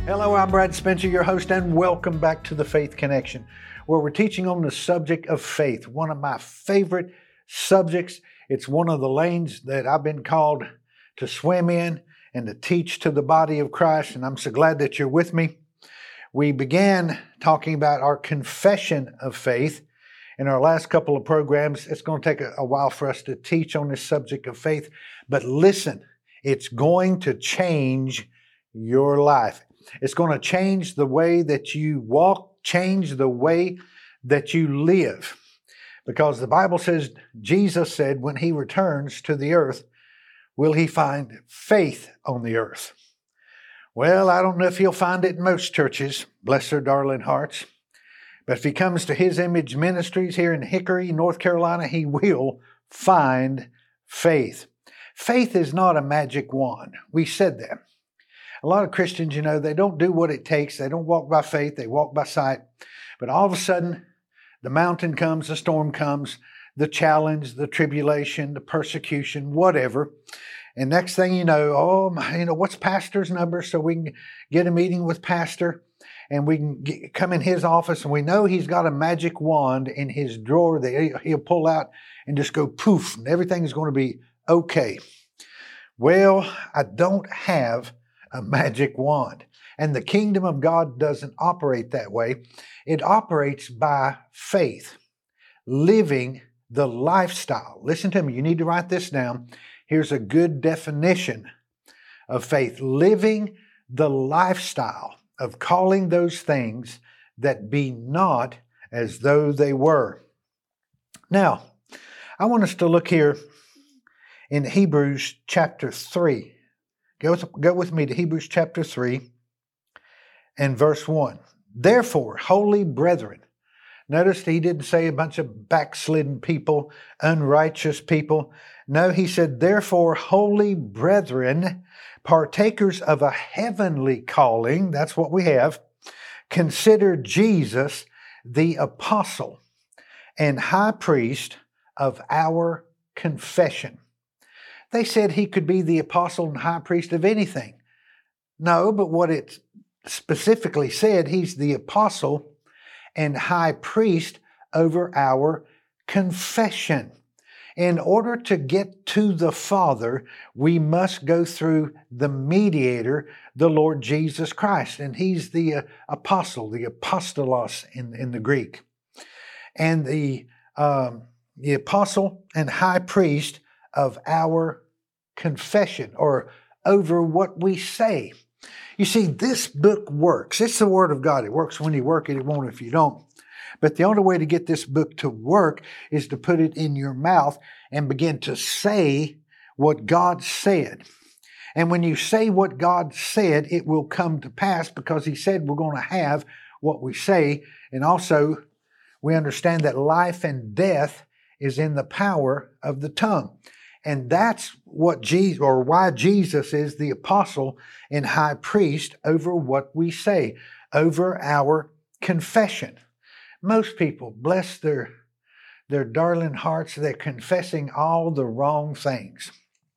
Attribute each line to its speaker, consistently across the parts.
Speaker 1: Hello, I'm Brad Spencer, your host, and welcome back to the Faith Connection, where we're teaching on the subject of faith, one of my favorite subjects. It's one of the lanes that I've been called to swim in and to teach to the body of Christ, and I'm so glad that you're with me. We began talking about our confession of faith in our last couple of programs. It's going to take a while for us to teach on this subject of faith, but listen, it's going to change your life. It's going to change the way that you walk, change the way that you live. Because the Bible says, Jesus said, when he returns to the earth, will he find faith on the earth? Well, I don't know if he'll find it in most churches, bless their darling hearts. But if he comes to His Image Ministries here in Hickory, North Carolina, he will find faith. Faith is not a magic wand. We said that. A lot of Christians, they don't do what it takes. They don't walk by faith. They walk by sight. But all of a sudden, the mountain comes, the storm comes, the challenge, the tribulation, the persecution, whatever. And next thing you know, what's pastor's number so we can get a meeting with pastor and we can come in his office and we know he's got a magic wand in his drawer that he'll pull out and just go poof and everything's going to be okay. Well, I don't have a magic wand. And the kingdom of God doesn't operate that way. It operates by faith, living the lifestyle. Listen to me, you need to write this down. Here's a good definition of faith. Living the lifestyle of calling those things that be not as though they were. Now, I want us to look here in Hebrews chapter 3. Go with me to Hebrews chapter 3 and verse 1. Therefore, holy brethren, notice he didn't say a bunch of backslidden people, unrighteous people. No, he said, therefore, holy brethren, partakers of a heavenly calling, that's what we have, consider Jesus the apostle and high priest of our confession. They said he could be the apostle and high priest of anything. No, but what it specifically said, he's the apostle and high priest over our confession. In order to get to the Father, we must go through the mediator, the Lord Jesus Christ. And he's the apostle, the apostolos in the Greek. And the apostle and high priest of our confession, or over what we say. You see, this book works. It's the Word of God. It works when you work it. It won't if you don't. But the only way to get this book to work is to put it in your mouth and begin to say what God said. And when you say what God said, it will come to pass because He said we're going to have what we say. And also, we understand that life and death is in the power of the tongue. And that's what why Jesus is the apostle and high priest over what we say, over our confession. Most people, bless their darling hearts, they're confessing all the wrong things.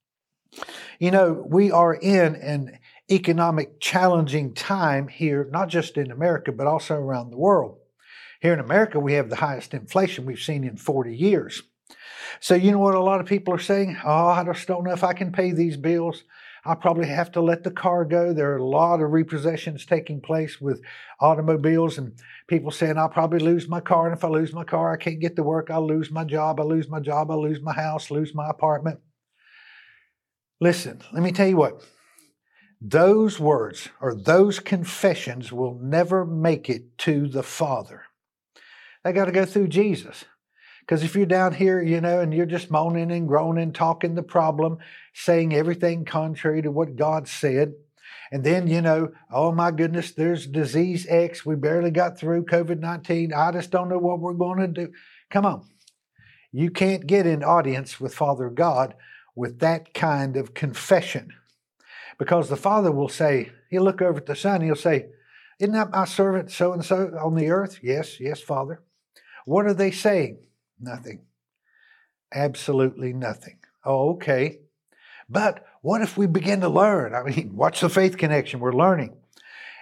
Speaker 1: We are in an economic challenging time here, not just in America, but also around the world. Here in America, we have the highest inflation we've seen in 40 years. So you know what a lot of people are saying? Oh, I just don't know if I can pay these bills. I'll probably have to let the car go. There are a lot of repossessions taking place with automobiles and people saying, I'll probably lose my car. And if I lose my car, I can't get to work. I'll lose my job. I'll lose my house, lose my apartment. Listen, let me tell you what. Those words or those confessions will never make it to the Father. They got to go through Jesus. Because if you're down here, and you're just moaning and groaning, talking the problem, saying everything contrary to what God said, and then, oh my goodness, there's disease X, we barely got through COVID-19, I just don't know what we're going to do. Come on. You can't get an audience with Father God with that kind of confession. Because the Father will say, he'll look over at the Son, he'll say, isn't that my servant so-and-so on the earth? Yes, Father. What are they saying? Nothing. Absolutely nothing. Oh, okay. But what if we begin to learn? Watch the Faith Connection. We're learning.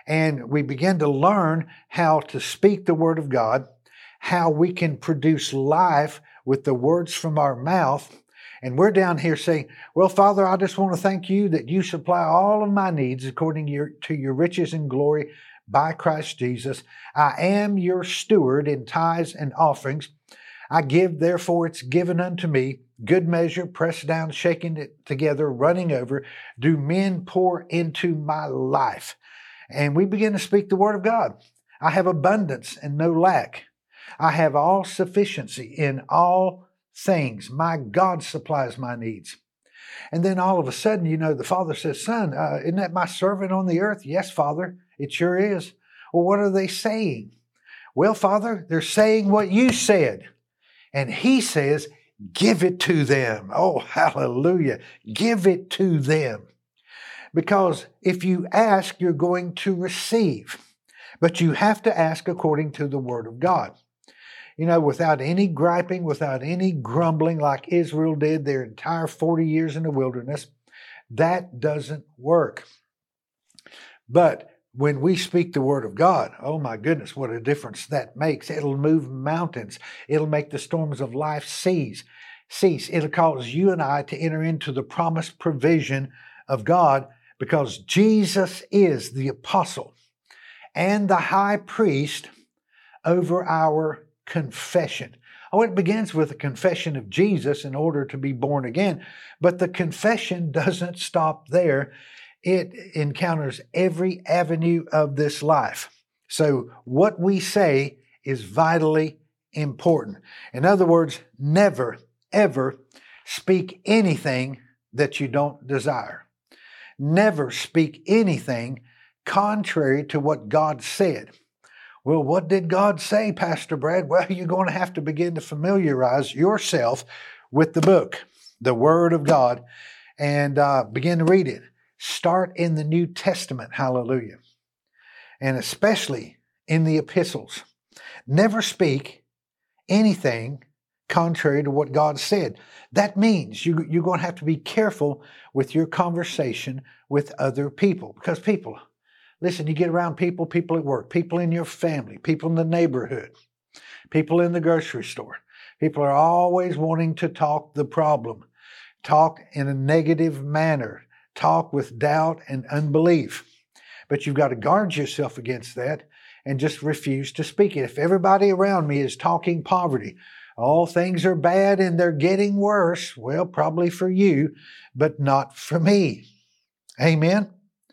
Speaker 1: And we begin to learn how to speak the Word of God, how we can produce life with the words from our mouth. And we're down here saying, well, Father, I just want to thank you that you supply all of my needs according to your riches and glory by Christ Jesus. I am your steward in tithes and offerings. I give, therefore it's given unto me, good measure, pressed down, shaking it together, running over, do men pour into my life. And we begin to speak the Word of God. I have abundance and no lack. I have all sufficiency in all things. My God supplies my needs. And then all of a sudden, the Father says, Son, isn't that my servant on the earth? Yes, Father, it sure is. Well, what are they saying? Well, Father, they're saying what you said. And He says, give it to them. Oh, hallelujah. Give it to them. Because if you ask, you're going to receive. But you have to ask according to the Word of God. Without any griping, without any grumbling like Israel did their entire 40 years in the wilderness, that doesn't work. But when we speak the Word of God, oh my goodness, what a difference that makes. It'll move mountains. It'll make the storms of life cease. It'll cause you and I to enter into the promised provision of God, because Jesus is the apostle and the high priest over our confession. Oh, it begins with a confession of Jesus in order to be born again. But the confession doesn't stop there. It encounters every avenue of this life. So what we say is vitally important. In other words, never, ever speak anything that you don't desire. Never speak anything contrary to what God said. Well, what did God say, Pastor Brad? Well, you're going to have to begin to familiarize yourself with the book, the Word of God, and begin to read it. Start in the New Testament, hallelujah, and especially in the epistles. Never speak anything contrary to what God said. That means you're going to have to be careful with your conversation with other people, because people, listen, you get around people at work, people in your family, people in the neighborhood, people in the grocery store. People are always wanting to talk the problem, talk in a negative manner, talk with doubt and unbelief. But you've got to guard yourself against that and just refuse to speak it. If everybody around me is talking poverty, all things are bad and they're getting worse, well, probably for you, but not for me. Amen?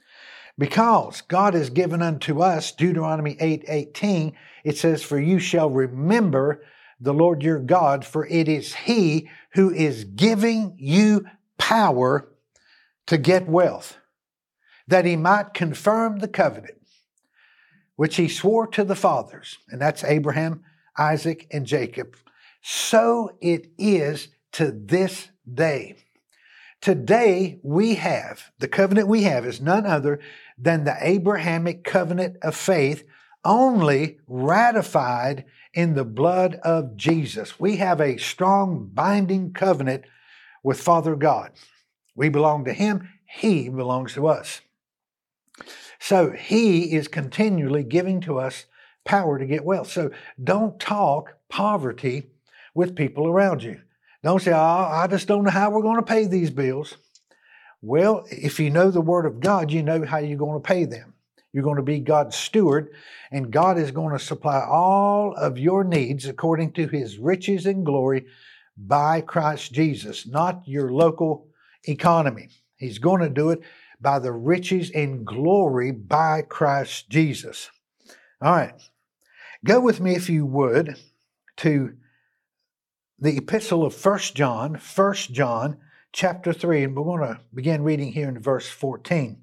Speaker 1: Because God has given unto us, Deuteronomy 8:18, it says, for you shall remember the Lord your God, for it is He who is giving you power to get wealth, that He might confirm the covenant, which He swore to the fathers, and that's Abraham, Isaac, and Jacob. So it is to this day. Today we have, the covenant we have is none other than the Abrahamic covenant of faith, only ratified in the blood of Jesus. We have a strong binding covenant with Father God. We belong to Him. He belongs to us. So He is continually giving to us power to get wealth. So don't talk poverty with people around you. Don't say, I just don't know how we're going to pay these bills. Well, if you know the Word of God, you know how you're going to pay them. You're going to be God's steward, and God is going to supply all of your needs according to His riches and glory by Christ Jesus, not your local economy. He's going to do it by the riches and glory by Christ Jesus. All right. Go with me, if you would, to the epistle of 1 John chapter 3, and we're going to begin reading here in verse 14.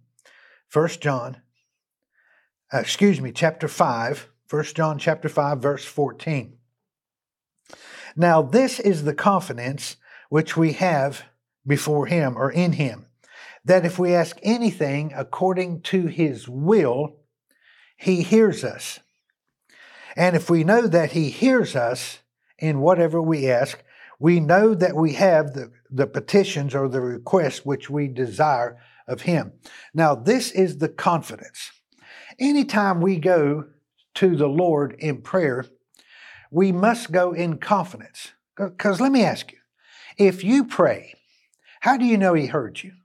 Speaker 1: Chapter 5, 1 John chapter 5, verse 14. Now this is the confidence which we have before Him, or in Him, that if we ask anything according to His will, He hears us. And if we know that He hears us in whatever we ask, we know that we have the petitions or the requests which we desire of Him. Now, this is the confidence. Anytime we go to the Lord in prayer, we must go in confidence. Because let me ask you, if you pray, how do you know He heard you?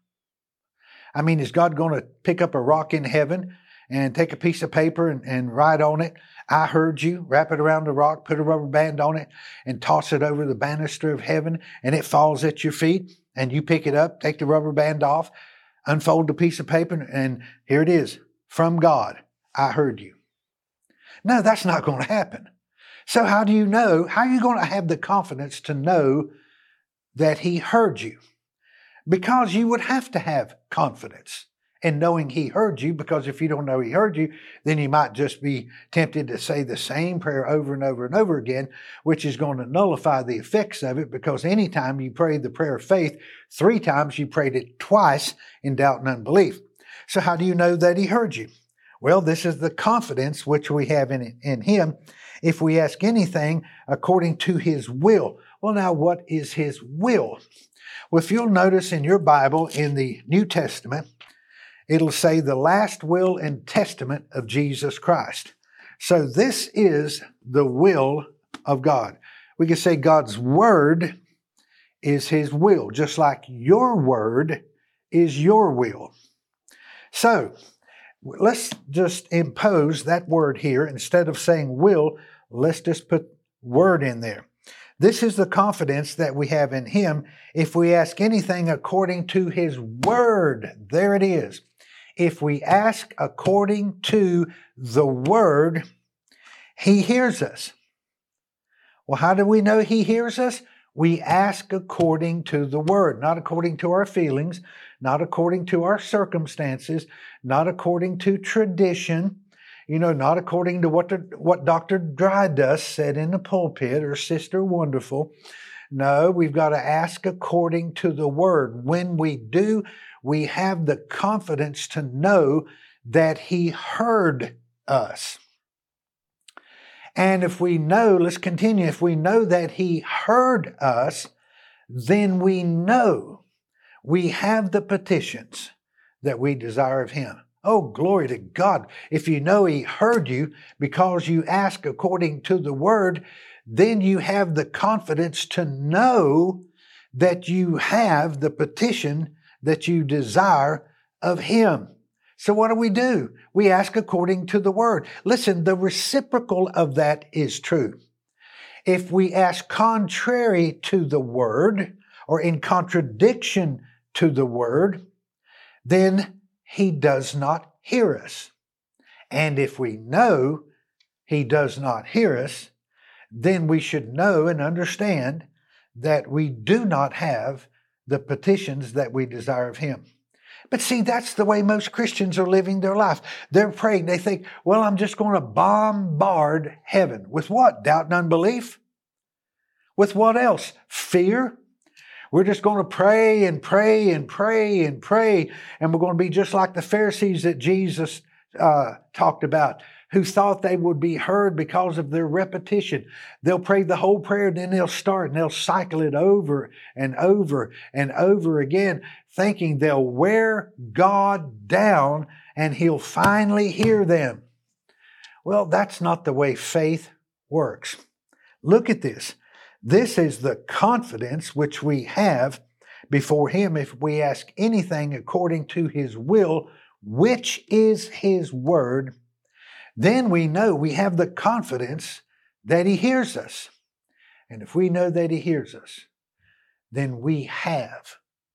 Speaker 1: I mean, is God going to pick up a rock in heaven and take a piece of paper and write on it, "I heard you," wrap it around the rock, put a rubber band on it, and toss it over the banister of heaven, and it falls at your feet, and you pick it up, take the rubber band off, unfold the piece of paper, and here it is, from God, "I heard you"? No, that's not going to happen. So how do you know? How are you going to have the confidence to know that He heard you? Because you would have to have confidence in knowing He heard you, because if you don't know He heard you, then you might just be tempted to say the same prayer over and over and over again, which is going to nullify the effects of it, because anytime you prayed the prayer of faith 3 times, you prayed it twice in doubt and unbelief. So how do you know that He heard you? Well, this is the confidence which we have in Him if we ask anything according to His will. Well, now, what is His will? Well, if you'll notice in your Bible, in the New Testament, it'll say the last will and testament of Jesus Christ. So this is the will of God. We can say God's word is His will, just like your word is your will. So let's just impose that word here. Instead of saying will, let's just put word in there. This is the confidence that we have in Him if we ask anything according to His word. There it is. If we ask according to the word, He hears us. Well, how do we know He hears us? We ask according to the word, not according to our feelings, not according to our circumstances, not according to tradition, not according to what Dr. Dryduss said in the pulpit or Sister Wonderful. No, we've got to ask according to the word. When we do, we have the confidence to know that He heard us. And if we know, let's continue, if we know that He heard us, then we know we have the petitions that we desire of Him. Oh, glory to God. If you know He heard you because you ask according to the word, then you have the confidence to know that you have the petition that you desire of Him. So what do? We ask according to the word. Listen, the reciprocal of that is true. If we ask contrary to the word or in contradiction to the word, then He does not hear us. And if we know He does not hear us, then we should know and understand that we do not have the petitions that we desire of Him. But see, that's the way most Christians are living their life. They're praying. They think, well, I'm just going to bombard heaven. With what? Doubt and unbelief? With what else? Fear? We're just going to pray and pray and pray and pray. And we're going to be just like the Pharisees that Jesus talked about, who thought they would be heard because of their repetition. They'll pray the whole prayer, and then they'll start and they'll cycle it over and over and over again, thinking they'll wear God down and He'll finally hear them. Well, that's not the way faith works. Look at this. This is the confidence which we have before Him if we ask anything according to His will, which is His word. Then we know we have the confidence that He hears us. And if we know that He hears us, then we have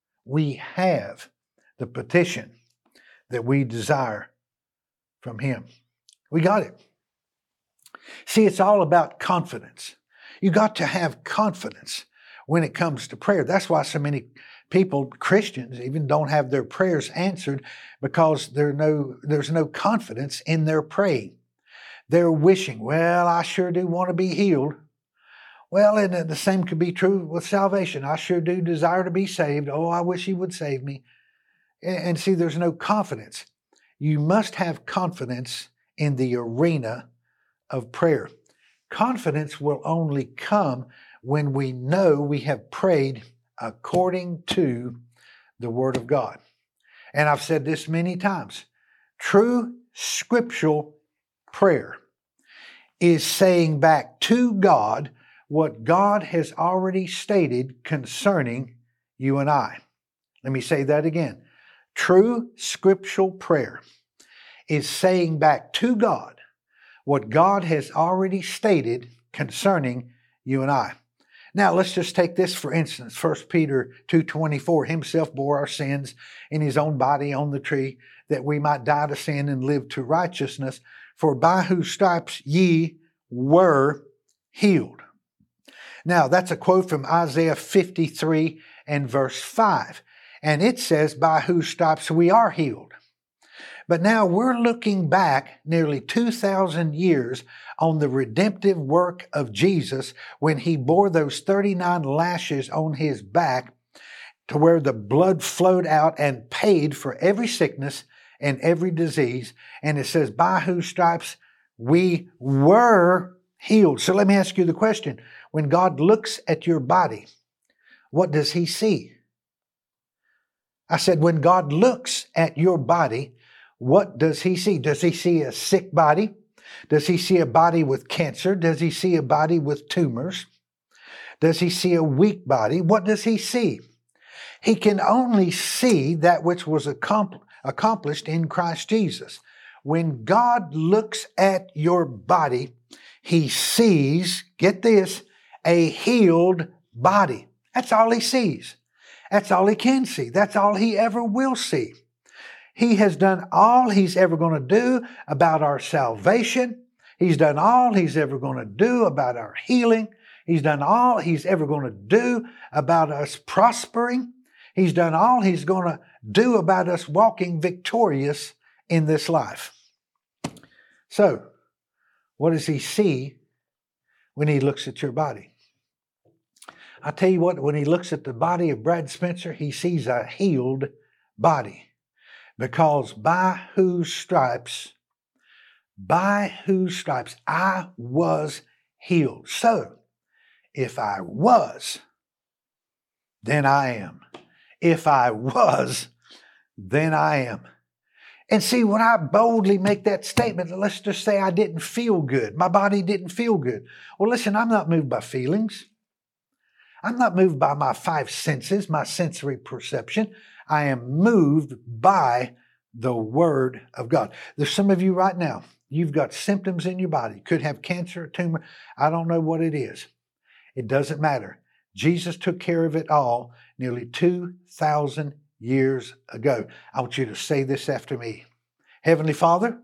Speaker 1: the petition that we desire from Him. We got it. See, it's all about confidence. You got to have confidence when it comes to prayer. That's why so many people, Christians, even don't have their prayers answered, because there's no confidence in their praying. They're wishing, well, I sure do want to be healed. Well, and the same could be true with salvation. I sure do desire to be saved. Oh, I wish He would save me. And see, there's no confidence. You must have confidence in the arena of prayer. Confidence will only come when we know we have prayed according to the Word of God. And I've said this many times. True scriptural prayer is saying back to God what God has already stated concerning you and I. Let me say that again. True scriptural prayer is saying back to God what God has already stated concerning you and I. Now, let's just take this for instance. 1 Peter 2:24, himself bore our sins in his own body on the tree, that we might die to sin and live to righteousness, for by whose stripes ye were healed. Now, that's a quote from Isaiah 53 and verse 5. And it says, by whose stripes we are healed. But now we're looking back nearly 2,000 years on the redemptive work of Jesus when he bore those 39 lashes on his back to where the blood flowed out and paid for every sickness and every disease. And it says, by whose stripes we were healed. So let me ask you the question. When God looks at your body, what does he see? I said, when God looks at your body, what does he see? Does he see a sick body? Does he see a body with cancer? Does he see a body with tumors? Does he see a weak body? What does he see? He can only see that which was accomplished in Christ Jesus. When God looks at your body, he sees, get this, a healed body. That's all he sees. That's all he can see. That's all he ever will see. He has done all he's ever going to do about our salvation. He's done all he's ever going to do about our healing. He's done all he's ever going to do about us prospering. He's done all he's going to do about us walking victorious in this life. So, what does he see when he looks at your body? I tell you what, when he looks at the body of Brad Spencer, he sees a healed body. Because by whose stripes I was healed. So, if I was, then I am. If I was, then I am. And see, when I boldly make that statement, let's just say I didn't feel good. My body didn't feel good. Well, listen, I'm not moved by feelings. I'm not moved by my five senses, my sensory perception. I am moved by the Word of God. There's some of you right now, you've got symptoms in your body. You could have cancer, a tumor. I don't know what it is. It doesn't matter. Jesus took care of it all nearly 2,000 years ago. I want you to say this after me. Heavenly Father,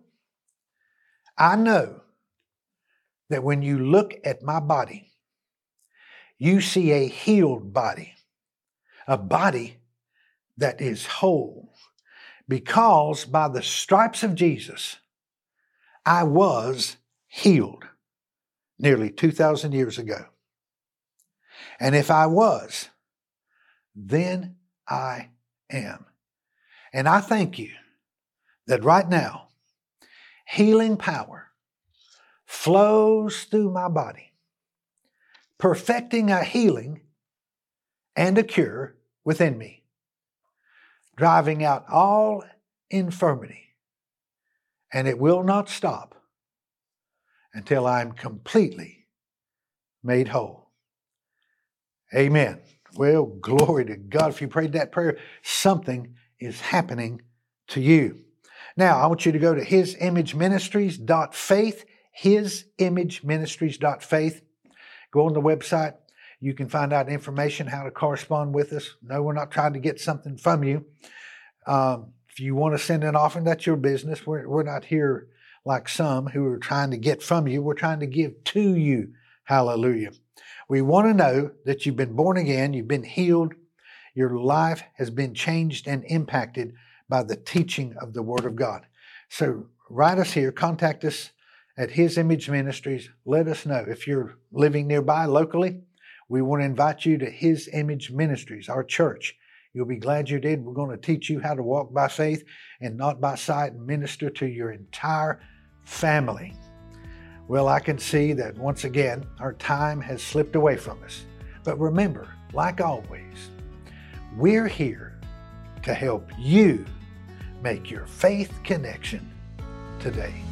Speaker 1: I know that when you look at my body, you see a healed body, a body that is whole, because by the stripes of Jesus, I was healed nearly 2,000 years ago. And if I was, then I am. And I thank you that right now, healing power flows through my body, perfecting a healing and a cure within me, driving out all infirmity. And it will not stop until I'm completely made whole. Amen. Well, glory to God. If you prayed that prayer, something is happening to you. Now, I want you to go to hisimageministries.faith, hisimageministries.faith. Go on the website. You can find out information how to correspond with us. No, we're not trying to get something from you. If you want to send an offering, that's your business. We're not here like some who are trying to get from you. We're trying to give to you. Hallelujah. We want to know that you've been born again, you've been healed, your life has been changed and impacted by the teaching of the Word of God. So write us here, contact us at His Image Ministries. Let us know. If you're living nearby locally, we want to invite you to His Image Ministries, our church. You'll be glad you did. We're going to teach you how to walk by faith and not by sight and minister to your entire family. Well, I can see that once again, our time has slipped away from us. But remember, like always, we're here to help you make your faith connection today.